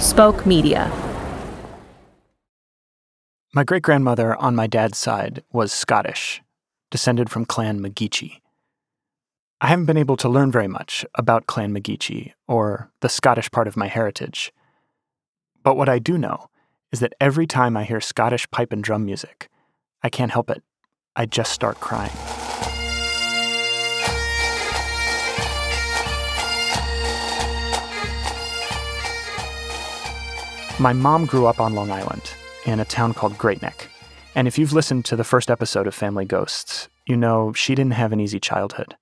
Spoke Media. My great-grandmother on my dad's side was Scottish, descended from Clan Magici. I haven't been able to learn very much about Clan Magici or the Scottish part of my heritage. But what I do know is that every time I hear Scottish pipe and drum music, I can't help it. I just start crying. My mom grew up on Long Island, in a town called Great Neck. And if you've listened to the first episode of Family Ghosts, you know she didn't have an easy childhood.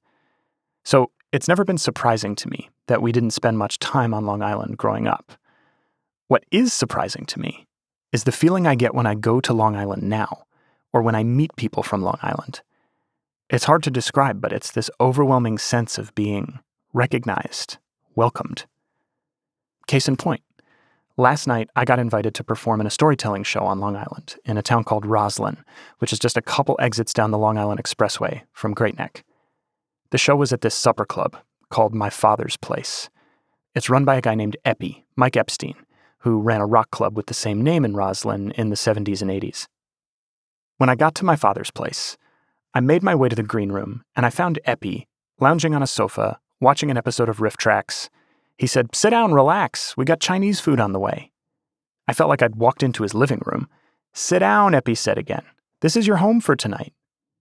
So it's never been surprising to me that we didn't spend much time on Long Island growing up. What is surprising to me is the feeling I get when I go to Long Island now, or when I meet people from Long Island. It's hard to describe, but it's this overwhelming sense of being recognized, welcomed. Case in point. Last night, I got invited to perform in a storytelling show on Long Island in a town called Roslyn, which is just a couple exits down the Long Island Expressway from Great Neck. The show was at this supper club called My Father's Place. It's run by a guy named Epi, Mike Epstein, who ran a rock club with the same name in Roslyn in the 70s and 80s. When I got to My Father's Place, I made my way to the green room, and I found Epi lounging on a sofa, watching an episode of Riff Tracks. He said, "Sit down, relax. We got Chinese food on the way." I felt like I'd walked into his living room. "Sit down," Epi said again. "This is your home for tonight."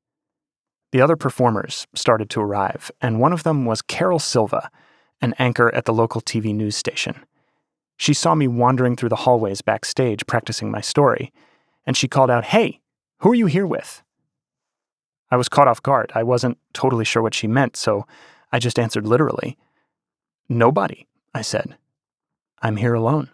The other performers started to arrive, and one of them was Carol Silva, an anchor at the local TV news station. She saw me wandering through the hallways backstage practicing my story, and she called out, "Hey, who are you here with?" I was caught off guard. I wasn't totally sure what she meant, so I just answered literally. "Nobody," I said. "I'm here alone."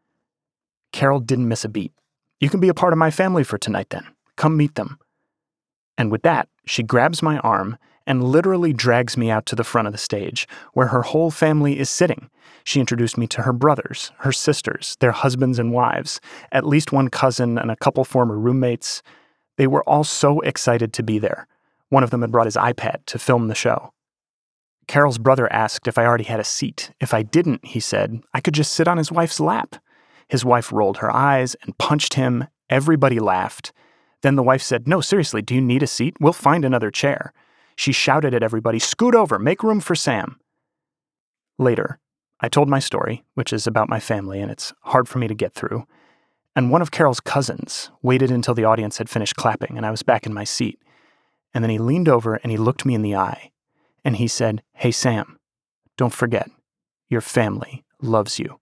Carol didn't miss a beat. "You can be a part of my family for tonight then. Come meet them." And with that, she grabs my arm and literally drags me out to the front of the stage, where her whole family is sitting. She introduced me to her brothers, her sisters, their husbands and wives, at least one cousin and a couple former roommates. They were all so excited to be there. One of them had brought his iPad to film the show. Carol's brother asked if I already had a seat. If I didn't, he said, I could just sit on his wife's lap. His wife rolled her eyes and punched him. Everybody laughed. Then the wife said, "No, seriously, do you need a seat? We'll find another chair." She shouted at everybody, "Scoot over, make room for Sam." Later, I told my story, which is about my family, and it's hard for me to get through. And one of Carol's cousins waited until the audience had finished clapping and I was back in my seat. And then he leaned over and he looked me in the eye. And he said, "Hey, Sam, don't forget, your family loves you."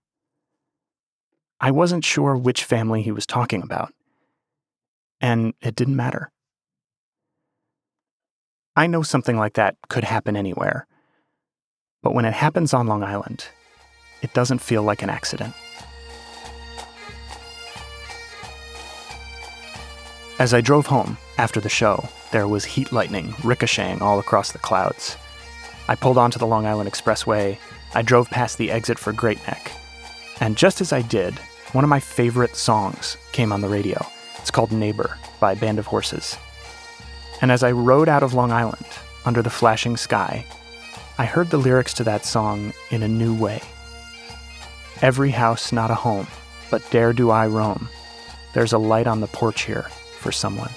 I wasn't sure which family he was talking about. And it didn't matter. I know something like that could happen anywhere. But when it happens on Long Island, it doesn't feel like an accident. As I drove home after the show, there was heat lightning ricocheting all across the clouds. I pulled onto the Long Island Expressway. I drove past the exit for Great Neck. And just as I did, one of my favorite songs came on the radio. It's called Neighbor by Band of Horses. And as I rode out of Long Island, under the flashing sky, I heard the lyrics to that song in a new way. "Every house not a home, but dare do I roam. There's a light on the porch here for someone."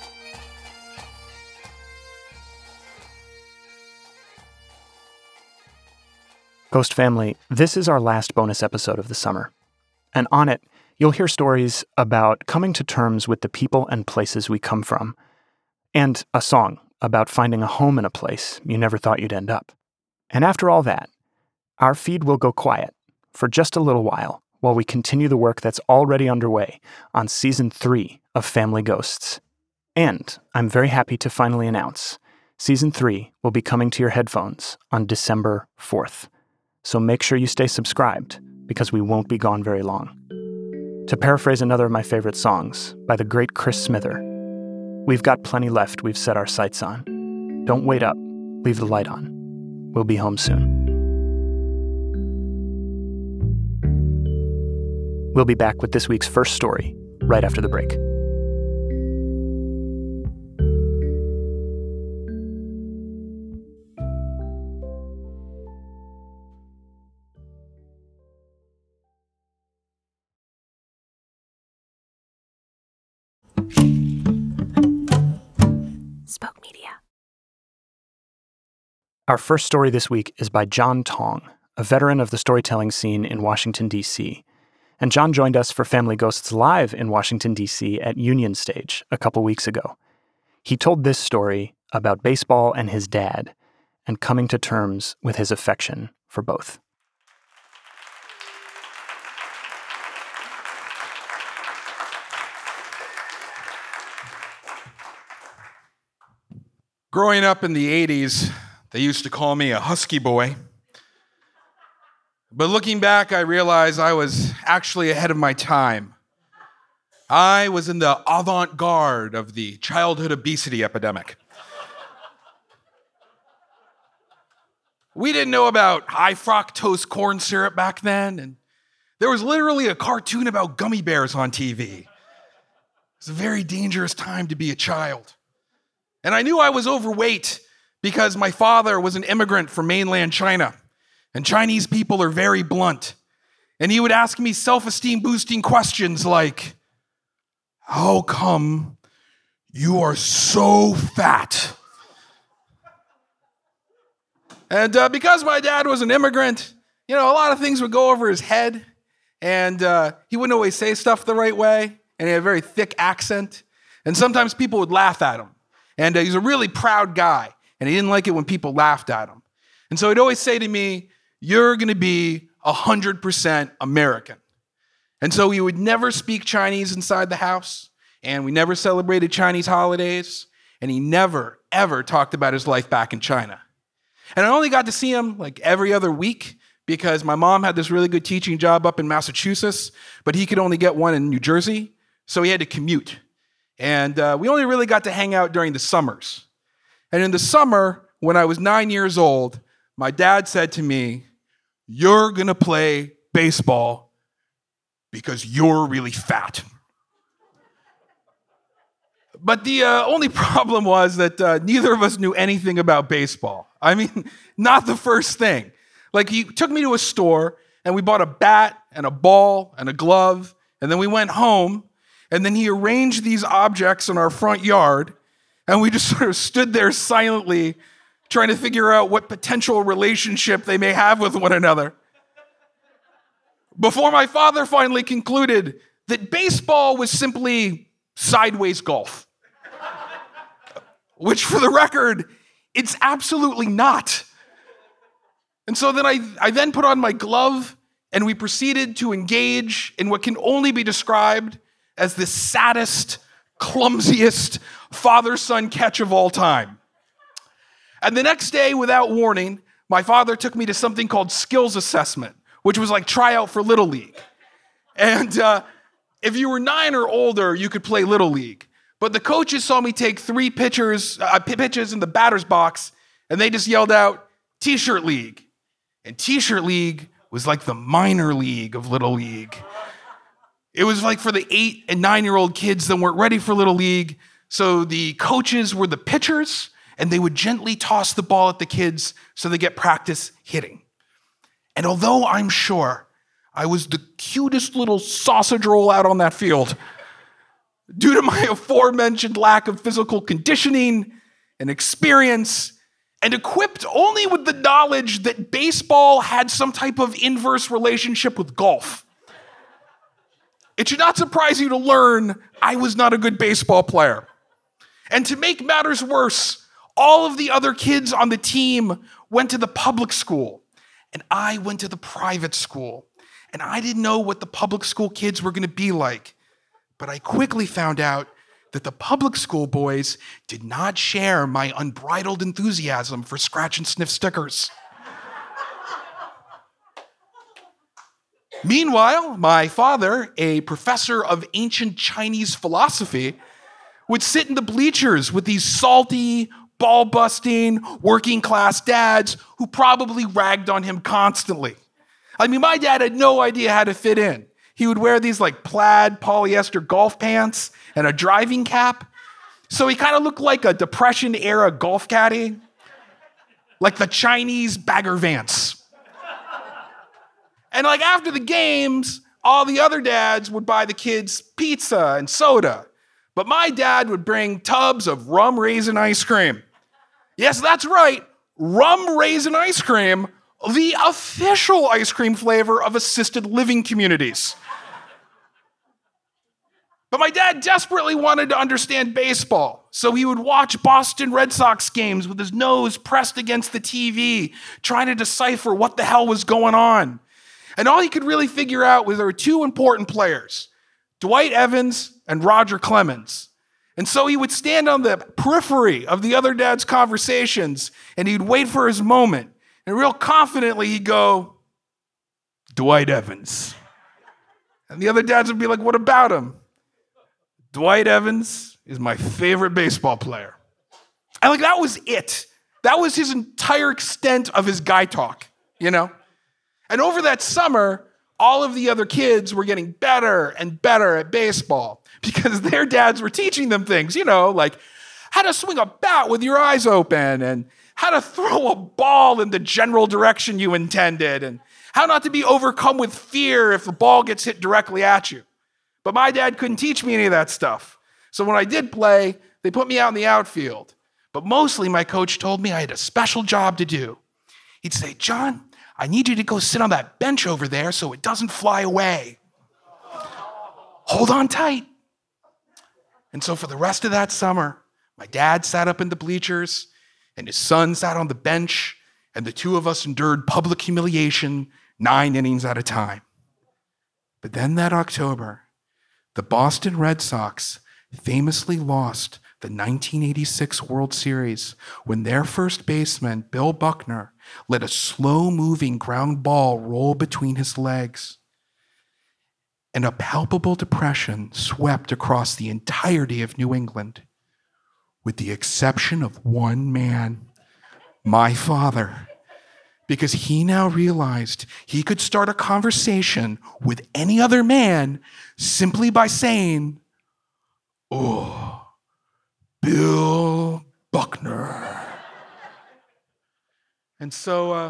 Ghost family, this is our last bonus episode of the summer. And on it, you'll hear stories about coming to terms with the people and places we come from, and a song about finding a home in a place you never thought you'd end up. And after all that, our feed will go quiet for just a little while we continue the work that's already underway on Season 3 of Family Ghosts. And I'm very happy to finally announce Season 3 will be coming to your headphones on December 4th. So make sure you stay subscribed, because we won't be gone very long. To paraphrase another of my favorite songs by the great Chris Smither, we've got plenty left we've set our sights on. Don't wait up, leave the light on. We'll be home soon. We'll be back with this week's first story right after the break. Our first story this week is by John Tong, a veteran of the storytelling scene in Washington, D.C. And John joined us for Family Ghosts Live in Washington, D.C. at Union Stage a couple weeks ago. He told this story about baseball and his dad, and coming to terms with his affection for both. Growing up in the 80s, they used to call me a husky boy. But looking back, I realized I was actually ahead of my time. I was in the avant-garde of the childhood obesity epidemic. We didn't know about high fructose corn syrup back then, and there was literally a cartoon about gummy bears on TV. It's a very dangerous time to be a child. And I knew I was overweight because my father was an immigrant from mainland China, and Chinese people are very blunt. And he would ask me self-esteem boosting questions like, "How come you are so fat?" And because my dad was an immigrant, a lot of things would go over his head, and he wouldn't always say stuff the right way, and he had a very thick accent, and sometimes people would laugh at him. And he's a really proud guy, and he didn't like it when people laughed at him. And so he'd always say to me, "You're going to be 100% American." And so he would never speak Chinese inside the house, and we never celebrated Chinese holidays, and he never, ever talked about his life back in China. And I only got to see him like every other week because my mom had this really good teaching job up in Massachusetts, but he could only get one in New Jersey, so he had to commute. And we only really got to hang out during the summers. And in the summer, when I was 9 years old, my dad said to me, "You're going to play baseball because you're really fat." But the only problem was that neither of us knew anything about baseball. I mean, not the first thing. Like, he took me to a store, and we bought a bat and a ball and a glove, and then we went home, and then he arranged these objects in our front yard, and we just sort of stood there silently trying to figure out what potential relationship they may have with one another. Before my father finally concluded that baseball was simply sideways golf. Which, for the record, it's absolutely not. And so then I then put on my glove, and we proceeded to engage in what can only be described as the saddest, clumsiest father-son catch of all time. And the next day, without warning, my father took me to something called skills assessment, which was like tryout for Little League. And if you were 9 or older, you could play Little League. But the coaches saw me take 3 pitches in the batter's box, and they just yelled out, "T-shirt league." And T-shirt league was like the minor league of Little League. It was like for the 8 and 9-year-old kids that weren't ready for Little League. So the coaches were the pitchers, and they would gently toss the ball at the kids so they get practice hitting. And although I'm sure I was the cutest little sausage roll out on that field, due to my aforementioned lack of physical conditioning and experience, and equipped only with the knowledge that baseball had some type of inverse relationship with golf, it should not surprise you to learn I was not a good baseball player. And to make matters worse, all of the other kids on the team went to the public school, and I went to the private school. And I didn't know what the public school kids were going to be like. But I quickly found out that the public school boys did not share my unbridled enthusiasm for scratch and sniff stickers. Meanwhile, my father, a professor of ancient Chinese philosophy, would sit in the bleachers with these salty, ball-busting, working-class dads who probably ragged on him constantly. I mean, my dad had no idea how to fit in. He would wear these like plaid polyester golf pants and a driving cap. So he kind of looked like a Depression-era golf caddy, like the Chinese Bagger Vance. And like after the games, all the other dads would buy the kids pizza and soda. But my dad would bring tubs of rum raisin ice cream. Yes, that's right, rum raisin ice cream, the official ice cream flavor of assisted living communities. But my dad desperately wanted to understand baseball, so he would watch Boston Red Sox games with his nose pressed against the TV, trying to decipher what the hell was going on. And all he could really figure out was there were two important players, Dwight Evans and Roger Clemens. And so he would stand on the periphery of the other dad's conversations, and he'd wait for his moment. And real confidently, he'd go, Dwight Evans. And the other dads would be like, what about him? Dwight Evans is my favorite baseball player. And like, that was it. That was his entire extent of his guy talk, you know? And over that summer, all of the other kids were getting better and better at baseball because their dads were teaching them things, you know, like how to swing a bat with your eyes open and how to throw a ball in the general direction you intended and how not to be overcome with fear if the ball gets hit directly at you. But my dad couldn't teach me any of that stuff. So when I did play, they put me out in the outfield. But mostly my coach told me I had a special job to do. He'd say, John, I need you to go sit on that bench over there so it doesn't fly away. Hold on tight. And so for the rest of that summer, my dad sat up in the bleachers and his son sat on the bench, and the two of us endured public humiliation 9 innings at a time. But then that October, the Boston Red Sox famously lost the 1986 World Series when their first baseman, Bill Buckner, let a slow-moving ground ball roll between his legs. And a palpable depression swept across the entirety of New England, with the exception of one man, my father, because he now realized he could start a conversation with any other man simply by saying, oh, Bill Buckner. And so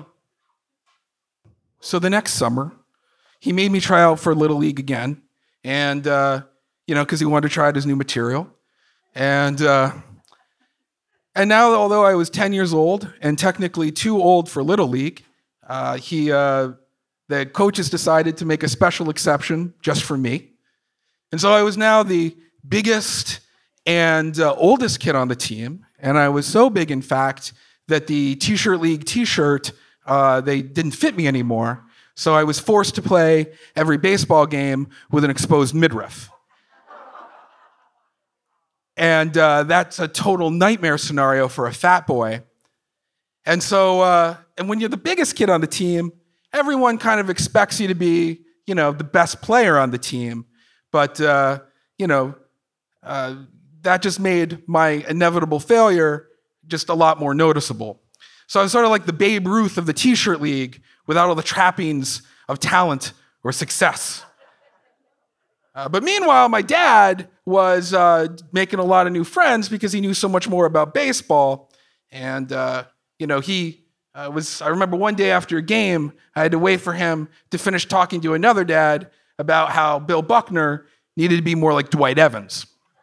the next summer, he made me try out for Little League again, and, because he wanted to try out his new material. And now, although I was 10 years old and technically too old for Little League, the coaches decided to make a special exception just for me. And so I was now the biggest and oldest kid on the team. And I was so big, in fact, that the T-shirt league T-shirt, they didn't fit me anymore. So I was forced to play every baseball game with an exposed midriff. And that's a total nightmare scenario for a fat boy. And so, and when you're the biggest kid on the team, everyone kind of expects you to be, the best player on the team. But, that just made my inevitable failure just a lot more noticeable. So I was sort of like the Babe Ruth of the T-shirt league without all the trappings of talent or success. But meanwhile, my dad was making a lot of new friends because he knew so much more about baseball. And, he was, I remember one day after a game, I had to wait for him to finish talking to another dad about how Bill Buckner needed to be more like Dwight Evans.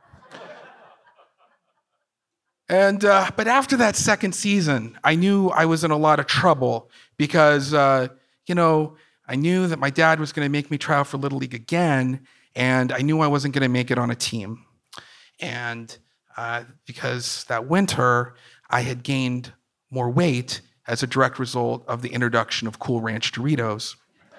And, but after that second season, I knew I was in a lot of trouble because, I knew that my dad was going to make me try out for Little League again, and I knew I wasn't going to make it on a team. And because that winter, I had gained more weight as a direct result of the introduction of Cool Ranch Doritos.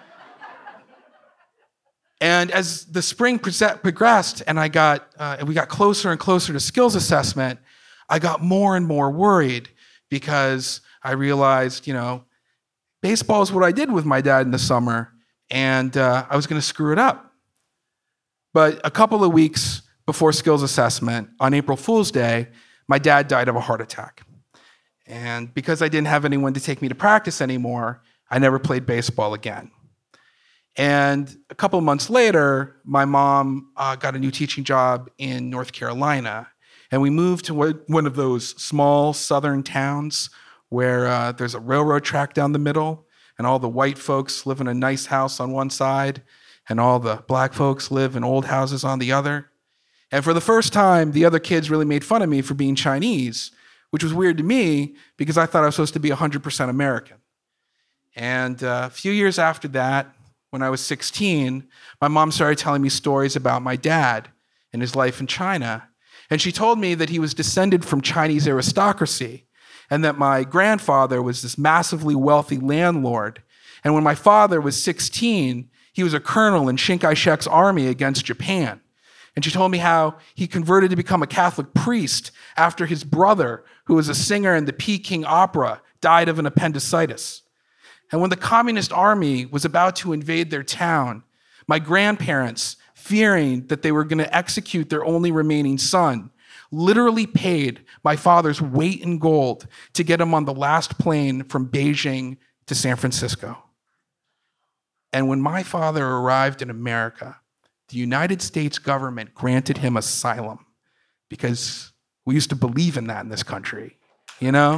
And as the spring progressed and we got closer and closer to skills assessment, I got more and more worried because I realized, baseball is what I did with my dad in the summer, and I was going to screw it up. But a couple of weeks before skills assessment, on April Fool's Day, my dad died of a heart attack. And because I didn't have anyone to take me to practice anymore, I never played baseball again. And a couple of months later, my mom got a new teaching job in North Carolina. And we moved to one of those small southern towns where there's a railroad track down the middle, and all the white folks live in a nice house on one side, and all the black folks live in old houses on the other. And for the first time, the other kids really made fun of me for being Chinese, which was weird to me because I thought I was supposed to be 100% American. And a few years after that, when I was 16, my mom started telling me stories about my dad and his life in China. And she told me that he was descended from Chinese aristocracy and that my grandfather was this massively wealthy landlord. And when my father was 16, he was a colonel in Chiang Kai-shek's army against Japan. And she told me how he converted to become a Catholic priest after his brother, who was a singer in the Peking Opera, died of an appendicitis. And when the communist army was about to invade their town, my grandparents, fearing that they were going to execute their only remaining son, literally paid my father's weight in gold to get him on the last plane from Beijing to San Francisco. And when my father arrived in America, the United States government granted him asylum because we used to believe in that in this country, you know?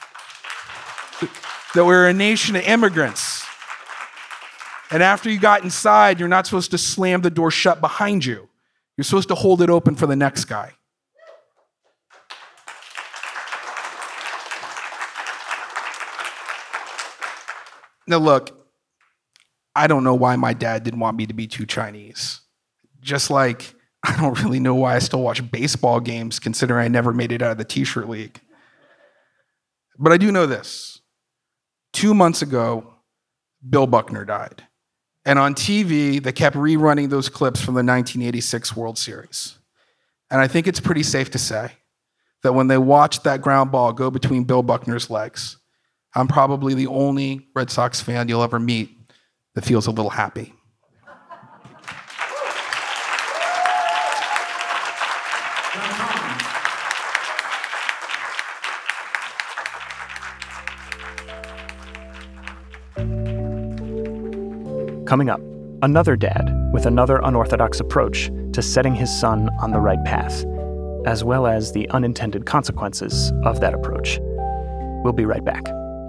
That we're a nation of immigrants. And after you got inside, you're not supposed to slam the door shut behind you. You're supposed to hold it open for the next guy. Now look, I don't know why my dad didn't want me to be too Chinese. Just like I don't really know why I still watch baseball games considering I never made it out of the t-shirt league. But I do know this. 2 months ago, Bill Buckner died. And on TV, they kept rerunning those clips from the 1986 World Series. And I think it's pretty safe to say that when they watched that ground ball go between Bill Buckner's legs, I'm probably the only Red Sox fan you'll ever meet that feels a little happy. Coming up, another dad with another unorthodox approach to setting his son on the right path, as well as the unintended consequences of that approach. We'll be right back.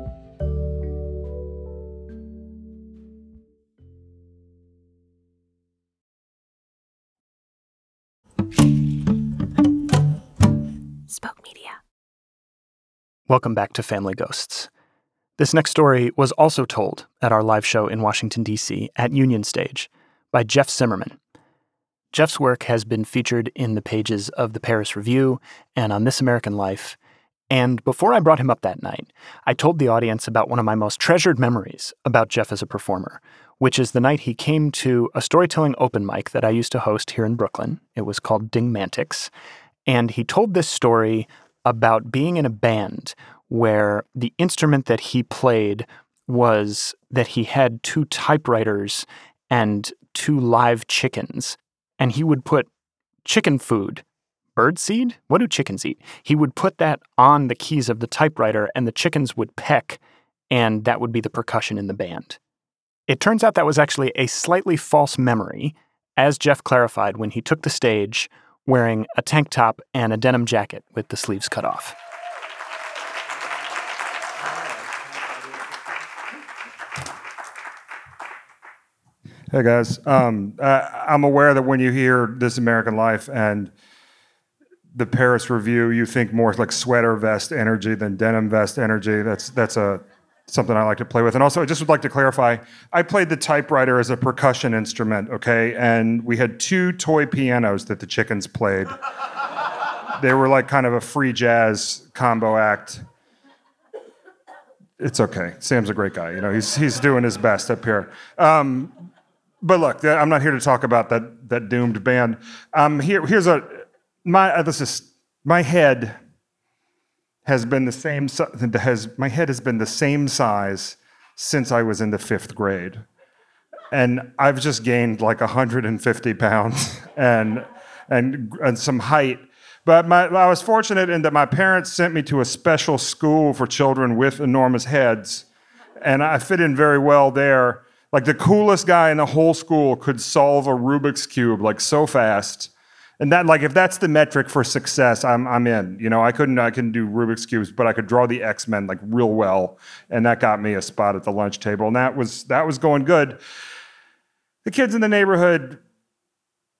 Spoke Media. Welcome back to Family Ghosts. This next story was also told at our live show in Washington, D.C. at Union Stage by Jeff Zimmerman. Jeff's work has been featured in the pages of the Paris Review and on This American Life. And before I brought him up that night, I told the audience about one of my most treasured memories about Jeff as a performer, which is the night he came to a storytelling open mic that I used to host here in Brooklyn. It was called Dingmantics. And he told this story about being in a band where the instrument that he played was that he had 2 typewriters and 2 live chickens. And he would put chicken food, bird seed? What do chickens eat? He would put that on the keys of the typewriter and the chickens would peck, and that would be the percussion in the band. It turns out that was actually a slightly false memory, as Jeff clarified when he took the stage wearing a tank top and a denim jacket with the sleeves cut off. Hey guys, I'm aware that when you hear This American Life and the Paris Review, you think more like sweater vest energy than denim vest energy. That's something I like to play with. And also, I just would like to clarify, I played the typewriter as a percussion instrument, okay? And we had 2 toy pianos that the chickens played. They were like kind of a free jazz combo act. It's okay. Sam's a great guy. You know, he's doing his best up here. But look, I'm not here to talk about that doomed band. My head has been the same size since I was in the 5th grade, and I've just gained like 150 pounds and some height. But I was fortunate in that my parents sent me to a special school for children with enormous heads, and I fit in very well there. Like the coolest guy in the whole school could solve a Rubik's Cube like so fast. And that, like, if that's the metric for success, I'm in. You know, I couldn't do Rubik's Cubes, but I could draw the X-Men like real well. And that got me a spot at the lunch table. And that was going good. The kids in the neighborhood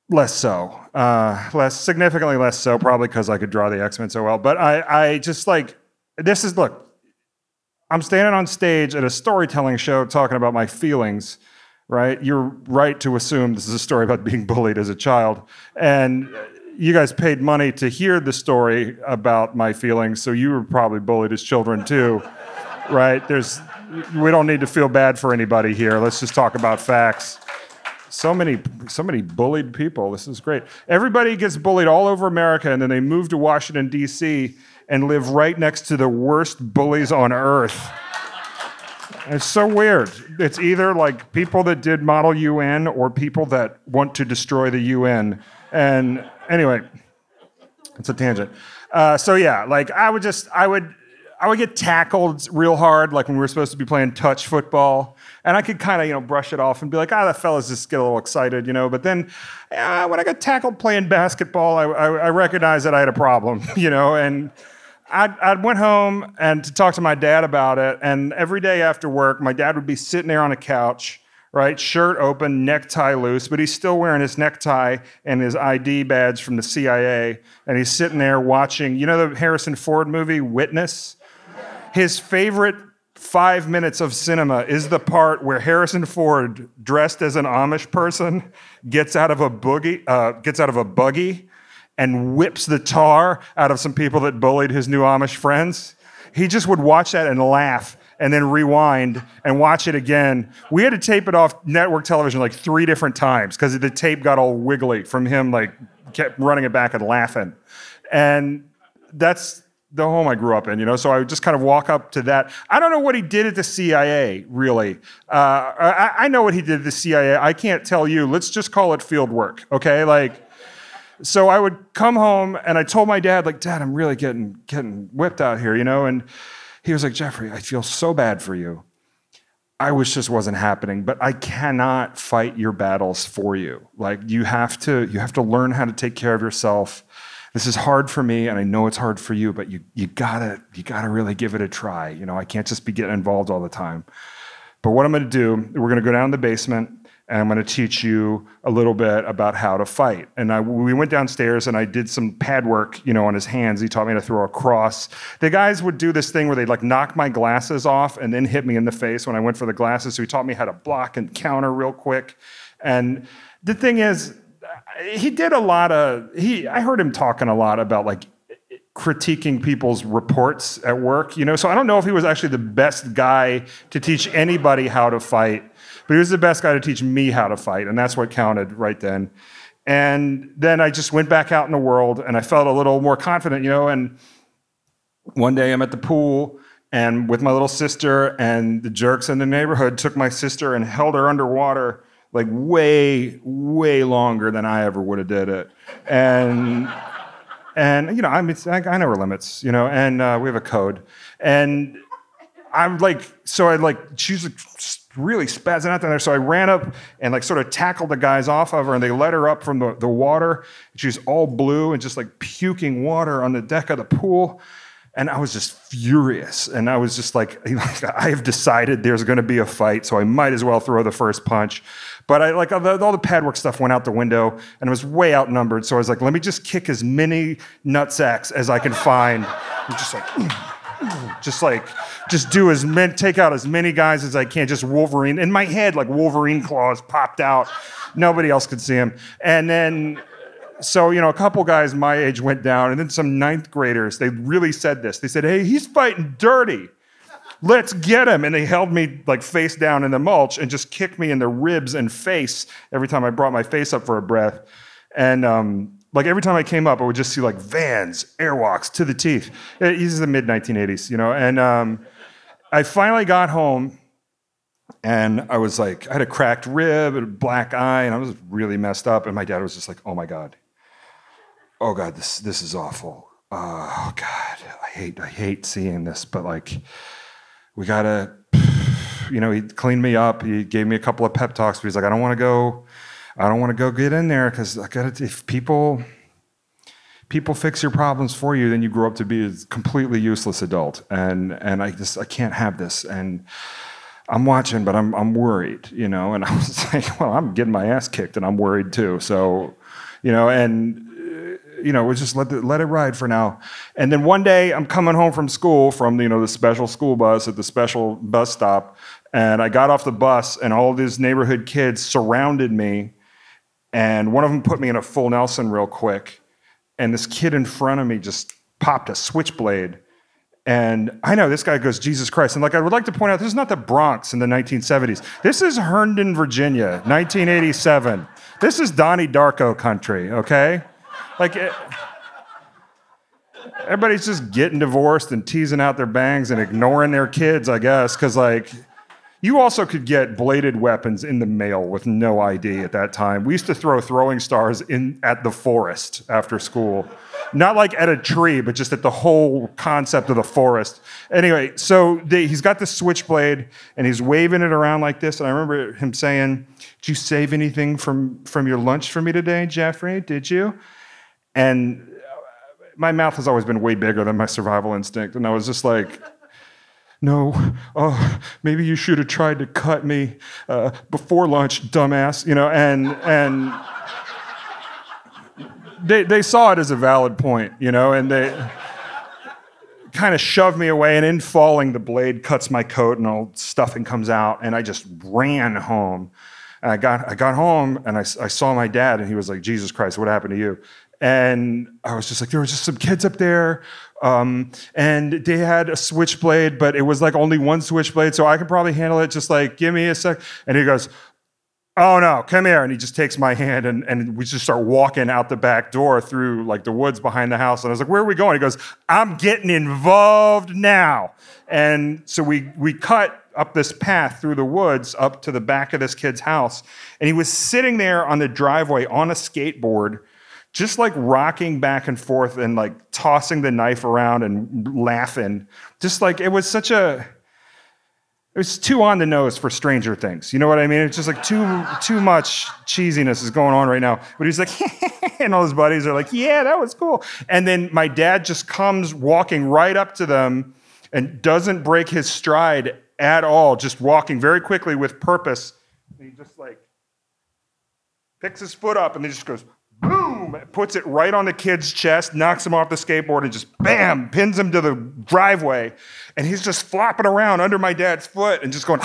less so. Significantly less so, probably because I could draw the X-Men so well. But I just like, look, I'm standing on stage at a storytelling show talking about my feelings, right? You're right to assume this is a story about being bullied as a child. And you guys paid money to hear the story about my feelings, so you were probably bullied as children too, right? We don't need to feel bad for anybody here. Let's just talk about facts. So many bullied people. This is great. Everybody gets bullied all over America, and then they move to Washington, D.C., and live right next to the worst bullies on earth. It's so weird. It's either like people that did Model UN or people that want to destroy the UN. And anyway, it's a tangent. So yeah, like I would get tackled real hard, like when we were supposed to be playing touch football, and I could kind of, brush it off and be like, that fella's just get a little excited, But then when I got tackled playing basketball, I recognized that I had a problem, and I went home and to talk to my dad about it, and every day after work, my dad would be sitting there on a couch, right, shirt open, necktie loose, but he's still wearing his necktie and his ID badge from the CIA, and he's sitting there watching, the Harrison Ford movie, Witness? His favorite 5 minutes of cinema is the part where Harrison Ford, dressed as an Amish person, gets out of a buggy, and whips the tar out of some people that bullied his new Amish friends. He just would watch that and laugh and then rewind and watch it again. We had to tape it off network television like 3 different times because the tape got all wiggly from him, kept running it back and laughing. And that's the home I grew up in, so I would just kind of walk up to that. I don't know what he did at the CIA, really. I know what he did at the CIA. I can't tell you. Let's just call it field work, okay? So I would come home and I told my dad, Dad, I'm really getting whipped out here, and he was like, Jeffrey, I feel so bad for you. I wish this wasn't happening, but I cannot fight your battles for you. You have to learn how to take care of yourself. This is hard for me, and I know it's hard for you, but you gotta really give it a try. I can't just be getting involved all the time. But what I'm gonna do, we're gonna go down to the basement, and I'm going to teach you a little bit about how to fight. And we went downstairs, and I did some pad work, on his hands. He taught me to throw a cross. The guys would do this thing where they'd knock my glasses off and then hit me in the face when I went for the glasses. So he taught me how to block and counter real quick. And the thing is, he did a lot of. I heard him talking a lot about critiquing people's reports at work. So I don't know if he was actually the best guy to teach anybody how to fight. But he was the best guy to teach me how to fight, and that's what counted right then. And then I just went back out in the world, and I felt a little more confident, and one day I'm at the pool and with my little sister, and the jerks in the neighborhood took my sister and held her underwater way, way longer than I ever would have did it. And I know her limits, and we have a code. And I'm she's really spazzing out there. So I ran up and sort of tackled the guys off of her, and they let her up from the water. She's all blue and just puking water on the deck of the pool. And I was just furious. And I was just I have decided there's going to be a fight, so I might as well throw the first punch. But all the pad work stuff went out the window, and I was way outnumbered. So I was let me just kick as many nutsacks as I can find. And take out as many guys as I can, just Wolverine. In my head, Wolverine claws popped out. Nobody else could see him. And then, so, a couple guys my age went down, and then some ninth graders, they really said this. They said, hey, he's fighting dirty. Let's get him. And they held me face down in the mulch and just kicked me in the ribs and face every time I brought my face up for a breath. And every time I came up, I would just see Vans, Airwalks to the teeth. This is the mid-1980s, and I finally got home, and I was I had a cracked rib and a black eye, and I was really messed up, and my dad was just oh my God, this is awful. Oh God, I hate seeing this, but we gotta, he cleaned me up, he gave me a couple of pep talks, but he's I don't want to go get in there, because if people fix your problems for you, then you grow up to be a completely useless adult. And I can't have this. And I'm watching, but I'm worried, you know? And I was like, well, I'm getting my ass kicked and I'm worried too. So, you know, and, you know, we'll just let it ride for now. And then one day I'm coming home from school from, you know, the special school bus at the special bus stop. And I got off the bus and all these neighborhood kids surrounded me. And one of them put me in a full Nelson real quick. And this kid in front of me just popped a switchblade. And I know this guy goes, Jesus Christ. And like, I would like to point out, this is not the Bronx in the 1970s. This is Herndon, Virginia, 1987. This is Donnie Darko country, okay? Like, everybody's just getting divorced and teasing out their bangs and ignoring their kids, I guess, because, like, you also could get bladed weapons in the mail with no ID at that time. We used to throw throwing stars at the forest after school. Not like at a tree, but just at the whole concept of the forest. Anyway, so he's got this switchblade, and he's waving it around like this, and I remember him saying, did you save anything from your lunch for me today, Jeffrey? Did you? And my mouth has always been way bigger than my survival instinct, and I was just like, no, oh, maybe you should have tried to cut me before lunch, dumbass, you know, and they saw it as a valid point, you know, and they kind of shoved me away, and in falling, the blade cuts my coat and all stuffing comes out, and I just ran home. And I got home, and I saw my dad, and he was like, Jesus Christ, what happened to you? And I was just like, there were just some kids up there, and they had a switchblade, but it was like only one switchblade, so I could probably handle it. Just like, give me a sec. And he goes, oh no, come here. And he just takes my hand, and we just start walking out the back door through like the woods behind the house. And I was like, where are we going? He goes, I'm getting involved now. And so we cut up this path through the woods up to the back of this kid's house. And he was sitting there on the driveway on a skateboard, just like rocking back and forth and like tossing the knife around and laughing. Just like it was too on the nose for Stranger Things. You know what I mean? It's just like too much cheesiness is going on right now. But he's like, and all his buddies are like, yeah, that was cool. And then my dad just comes walking right up to them and doesn't break his stride at all, just walking very quickly with purpose. And he just like picks his foot up and then just goes, boom, puts it right on the kid's chest, knocks him off the skateboard, and just bam, pins him to the driveway. And he's just flopping around under my dad's foot and just going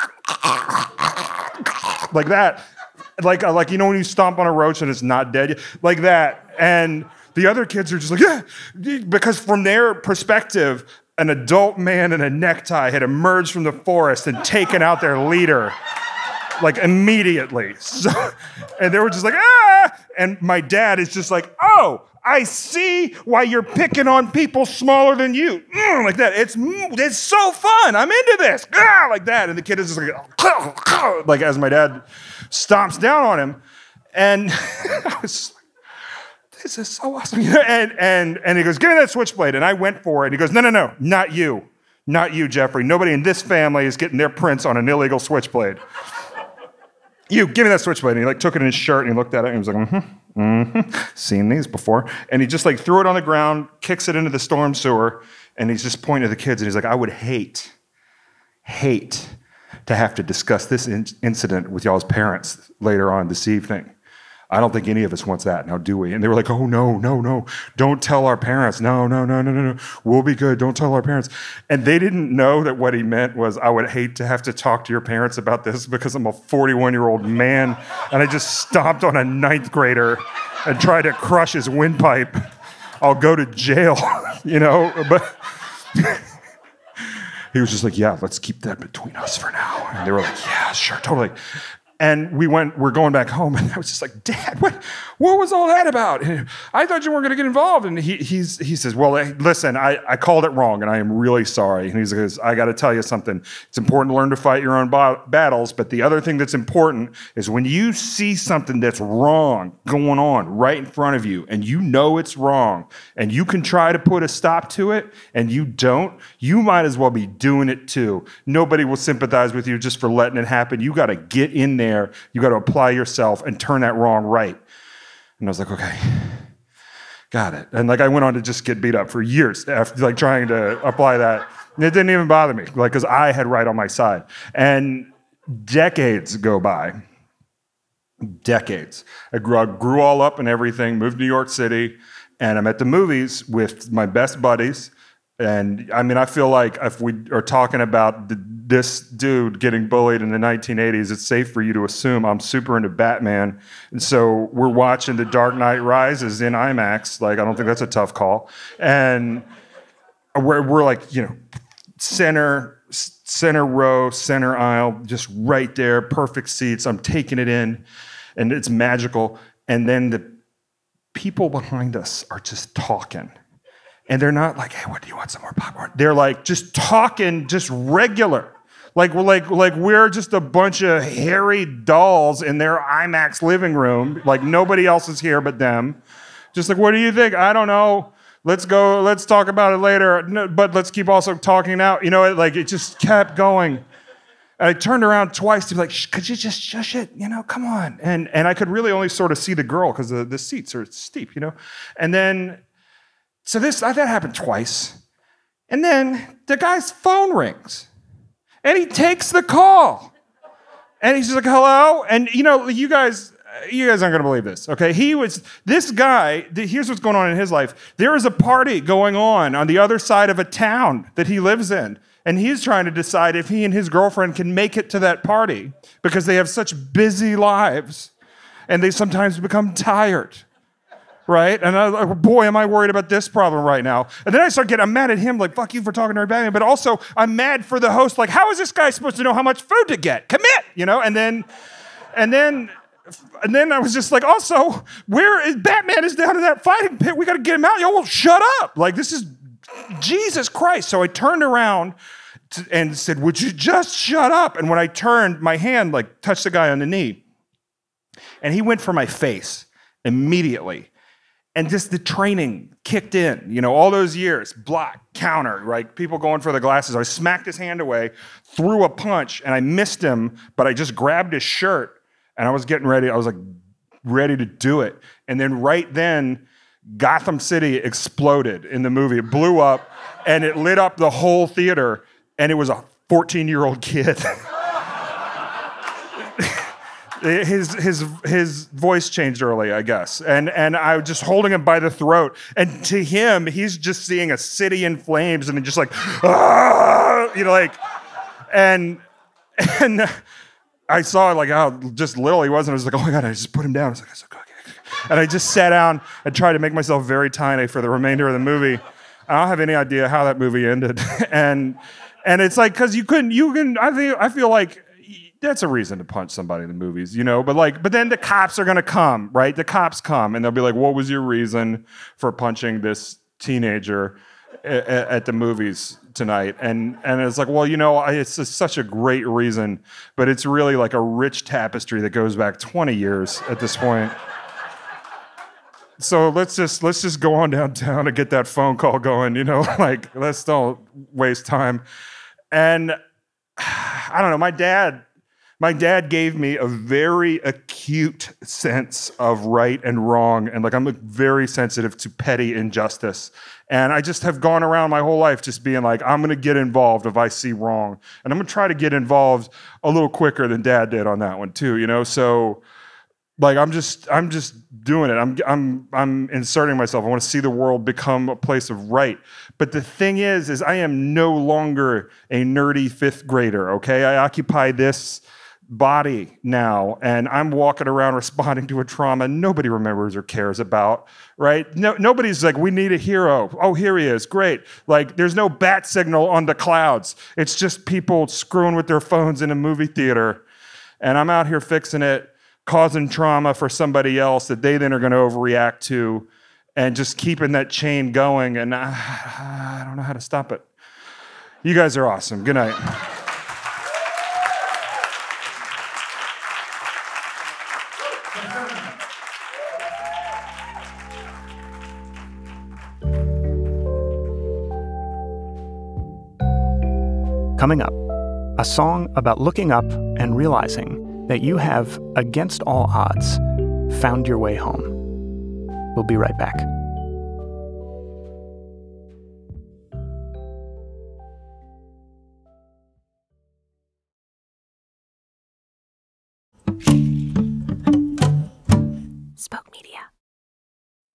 like that. Like you know when you stomp on a roach and it's not dead yet? Like that. And the other kids are just like, yeah, because from their perspective, an adult man in a necktie had emerged from the forest and taken out their leader. Like immediately. So, and they were just like, ah! And my dad is just like, oh, I see why you're picking on people smaller than you. Like that. It's so fun. I'm into this. Like that. And the kid is just like as my dad stomps down on him. And I was like, this is so awesome. And he goes, give me that switchblade. And I went for it. And he goes, no, not you. Not you, Jeffrey. Nobody in this family is getting their prints on an illegal switchblade. You, give me that switchblade. And he like took it in his shirt and he looked at it and he was like, seen these before. And he just like threw it on the ground, kicks it into the storm sewer, and he's just pointing to the kids and he's like, I would hate to have to discuss this incident with y'all's parents later on this evening. I don't think any of us wants that now, do we? And they were like, oh, no, don't tell our parents. No, we'll be good, don't tell our parents. And they didn't know that what he meant was, I would hate to have to talk to your parents about this because I'm a 41-year-old man and I just stomped on a 9th grader and tried to crush his windpipe. I'll go to jail, you know? But he was just like, yeah, let's keep that between us for now. And they were like, yeah, sure, totally. And we're going back home, and I was just like, Dad, what was all that about? And I thought you weren't going to get involved. And he says, well, hey, listen, I called it wrong, and I am really sorry. And he says, I got to tell you something. It's important to learn to fight your own battles, but the other thing that's important is when you see something that's wrong going on right in front of you, and you know it's wrong, and you can try to put a stop to it, and you don't, you might as well be doing it too. Nobody will sympathize with you just for letting it happen. You got to get in there. You got to apply yourself and turn that wrong right. And I was like, okay, got it. And like I went on to just get beat up for years after like trying to apply that. It didn't even bother me, like, because I had right on my side. And decades go by. Decades. I grew all up and everything, moved to New York City, and I'm at the movies with my best buddies. And I mean, I feel like if we are talking about this dude getting bullied in the 1980s, it's safe for you to assume I'm super into Batman. And so we're watching The Dark Knight Rises in IMAX. Like, I don't think that's a tough call. And we're like, center row, center aisle, just right there, perfect seats. I'm taking it in, and it's magical. And then the people behind us are just talking. And they're not like, hey, what do you want, some more popcorn? They're like just talking, just regular. Like we're just a bunch of hairy dolls in their IMAX living room. Like nobody else is here but them. Just like, what do you think? I don't know. Let's talk about it later. No, but let's keep also talking now. It just kept going. And I turned around twice to be like, could you just shush it? Come on. And I could really only sort of see the girl because the seats are steep, And then, so that happened twice. And then the guy's phone rings. And he takes the call. And he's just like, hello? And, you guys aren't going to believe this, okay? This guy, here's what's going on in his life. There is a party going on the other side of a town that he lives in. And he's trying to decide if he and his girlfriend can make it to that party because they have such busy lives. And they sometimes become tired. Right? And I was like, boy, am I worried about this problem right now. And then I'm mad at him, like, fuck you for talking to Batman. But also, I'm mad for the host, like, how is this guy supposed to know how much food to get? Commit, And then I was just like, also, where is Batman is down in that fighting pit. We got to get him out. Yo, well, shut up. Like, this is Jesus Christ. So I turned around and said, would you just shut up? And when I turned, my hand, like, touched the guy on the knee. And he went for my face immediately. And just the training kicked in, all those years, block, counter, right? People going for the glasses. I smacked his hand away, threw a punch, and I missed him, but I just grabbed his shirt, and I was getting ready. I was like ready to do it. And then right then, Gotham City exploded in the movie. It blew up, and it lit up the whole theater, and it was a 14-year-old kid. His voice changed early, I guess. And I was just holding him by the throat. And to him, he's just seeing a city in flames and just like, ah! And I saw like how just little he was, and I was like, oh my God, I just put him down. I was like, okay. And I just sat down and tried to make myself very tiny for the remainder of the movie. I don't have any idea how that movie ended. and it's like, because I feel like that's a reason to punch somebody in the movies, but then the cops are going to come, right? The cops come and they'll be like, what was your reason for punching this teenager at the movies tonight? And it's like, well, it's such a great reason, but it's really like a rich tapestry that goes back 20 years at this point. So let's just go on downtown and get that phone call going, let's don't waste time. And I don't know, my dad gave me a very acute sense of right and wrong, and I'm very sensitive to petty injustice. And I just have gone around my whole life just being like, I'm going to get involved if I see wrong, and I'm going to try to get involved a little quicker than Dad did on that one too. So, I'm just doing it. I'm inserting myself. I want to see the world become a place of right. But the thing is I am no longer a nerdy fifth grader. Okay, I occupy this body now, and I'm walking around responding to a trauma nobody remembers or cares about, right? Nobody's like, we need a hero. Oh, here he is. Great. There's no bat signal on the clouds. It's just people screwing with their phones in a movie theater. And I'm out here fixing it, causing trauma for somebody else that they then are going to overreact to, and just keeping that chain going. And I don't know how to stop it. You guys are awesome. Good night. Coming up, a song about looking up and realizing that you have, against all odds, found your way home. We'll be right back.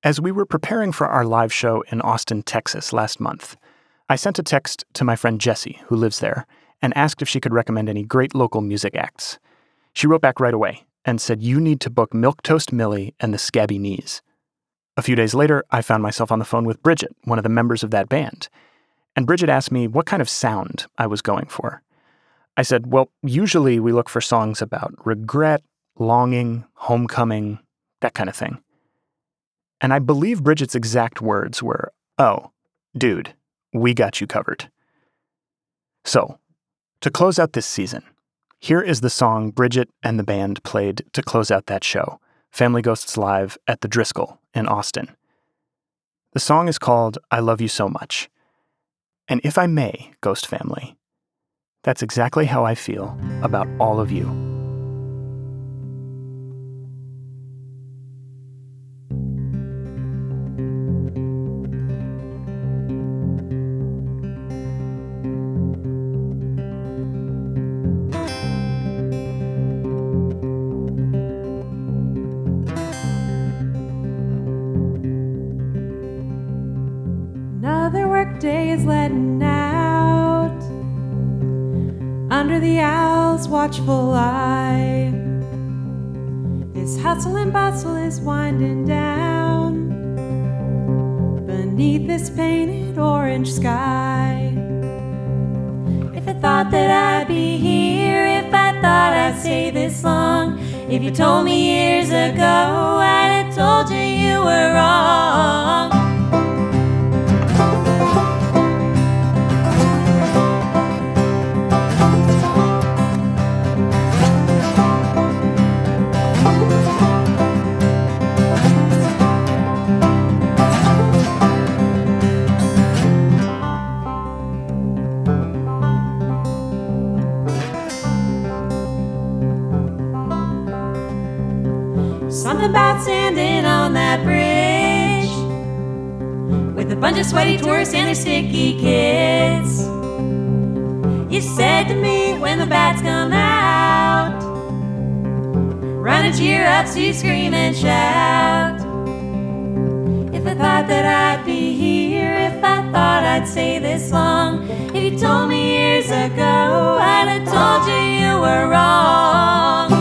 As we were preparing for our live show in Austin, Texas last month, I sent a text to my friend Jessie, who lives there, and asked if she could recommend any great local music acts. She wrote back right away and said, "You need to book Milquetoast Millie and the Scabby Knees." A few days later, I found myself on the phone with Bridget, one of the members of that band. And Bridget asked me what kind of sound I was going for. I said, well, usually we look for songs about regret, longing, homecoming, that kind of thing. And I believe Bridget's exact words were, "Oh, dude, we got you covered." So, to close out this season, here is the song Bridget and the band played to close out that show, Family Ghosts Live at the Driscoll in Austin. The song is called "I Love You So Much." And if I may, Ghost Family, that's exactly how I feel about all of you. Another workday is letting out under the owl's watchful eye. This hustle and bustle is winding down beneath this painted orange sky. If I thought that I'd be here, if I thought I'd stay this long, if you told me years ago, I'd have told you you were wrong. Something about standing on that bridge with a bunch of sweaty tourists and their sticky kids. You said to me when the bats come out, run and cheer up, so you scream and shout. If I thought that I'd be here, if I thought I'd stay this long, if you told me years ago, I'd have told you you were wrong.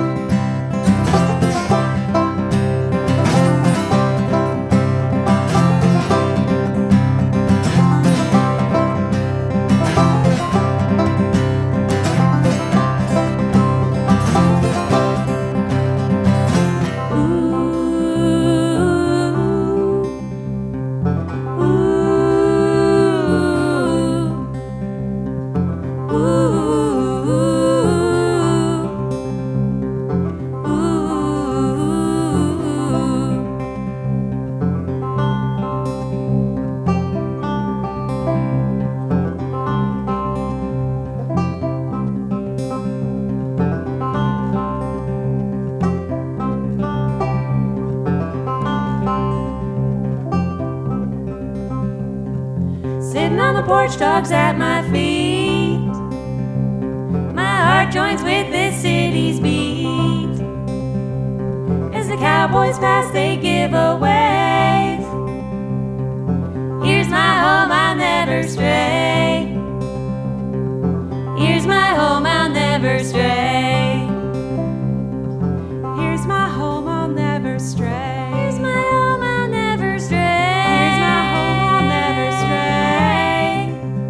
Sitting on the porch, dogs at my feet. My heart joins with this city's beat. As the cowboys pass, they give a wave. Here's my home, I'll never stray. Here's my home, I'll never stray. Here's my home, I'll never stray. Here's my home, I'll never stray. Here's my home, I'll never stray.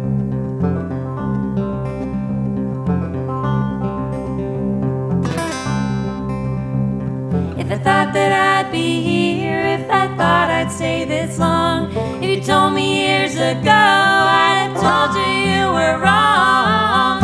If I thought that I'd be here, if I thought I'd stay this long, if you told me years ago, I'd have told you you were wrong.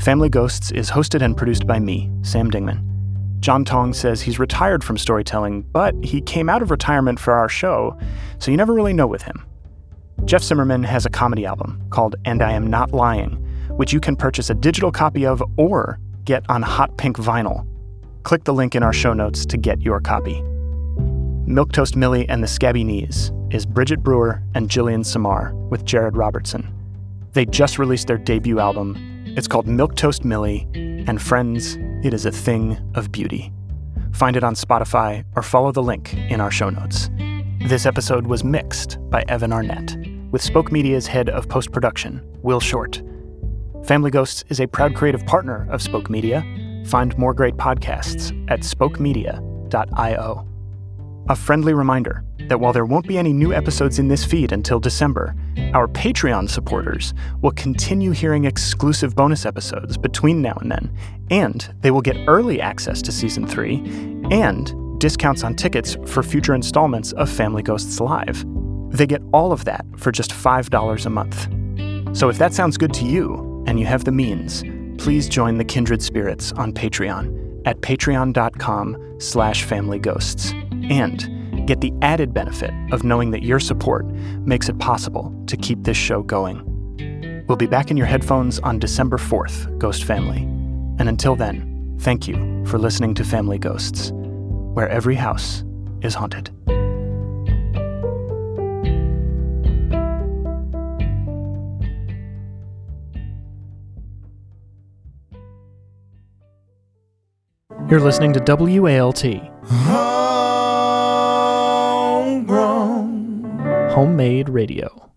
Family Ghosts is hosted and produced by me, Sam Dingman. John Tong says he's retired from storytelling, but he came out of retirement for our show, so you never really know with him. Jeff Zimmerman has a comedy album called And I Am Not Lying, which you can purchase a digital copy of or get on hot pink vinyl. Click the link in our show notes to get your copy. Milquetoast Millie and the Scabby Knees is Bridget Brewer and Jillian Samar with Jared Robertson. They just released their debut album. It's called Milquetoast Millie, and friends, it is a thing of beauty. Find it on Spotify or follow the link in our show notes. This episode was mixed by Evan Arnett, with Spoke Media's head of post-production, Will Short. Family Ghosts is a proud creative partner of Spoke Media. Find more great podcasts at spokemedia.io. A friendly reminder that while there won't be any new episodes in this feed until December, our Patreon supporters will continue hearing exclusive bonus episodes between now and then, and they will get early access to Season 3 and discounts on tickets for future installments of Family Ghosts Live. They get all of that for just $5 a month. So if that sounds good to you and you have the means, please join the kindred spirits on Patreon at patreon.com/familyghosts and get the added benefit of knowing that your support makes it possible to keep this show going. We'll be back in your headphones on December 4th, Ghost Family. And until then, thank you for listening to Family Ghosts, where every house is haunted. You're listening to WALT. Homemade radio.